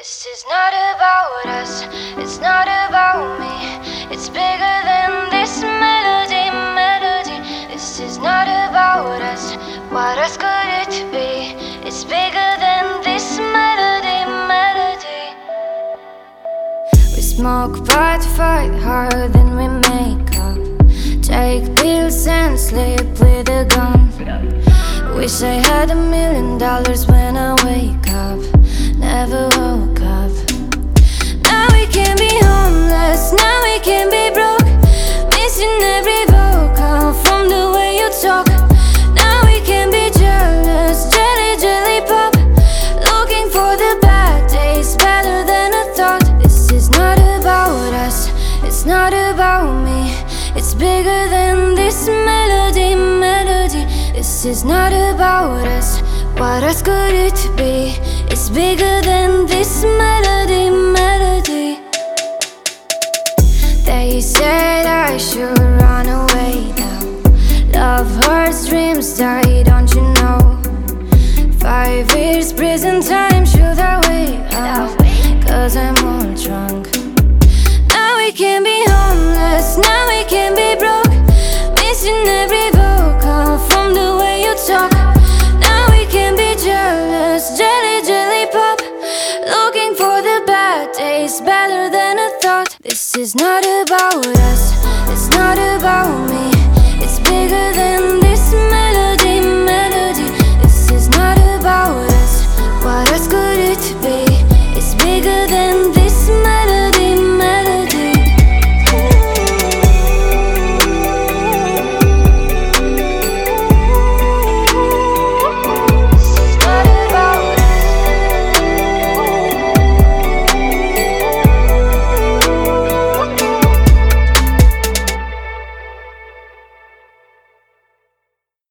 This is not about us, it's not about me. It's bigger than this melody. This is not about us, what else could it be? It's bigger than this melody. We smoke pot, fight hard, then we make up. Take pills and sleep with a gun. Wish I had $1 million when I wake up. Never woke up. Now we can be homeless, now we can be broke. Missing every vocal from the way you talk. Now we can be jealous, jelly pop. Looking for the bad days, better than I thought. This is not about us, it's not about me. It's bigger than this melody. This is not about us, what else could it be? It's bigger than this melody. They said I should run away now. Love hurts, dreams die, don't you know? 5 years prison time, should I wait out? Cause I'm all drunk. Now we can be homeless, now we can be broke. Missing every vocal from the way you talk. Now we can be jealous, jelly pop. Looking for the bad days, better than I thought. This is not about us, it's not about me. It's bigger than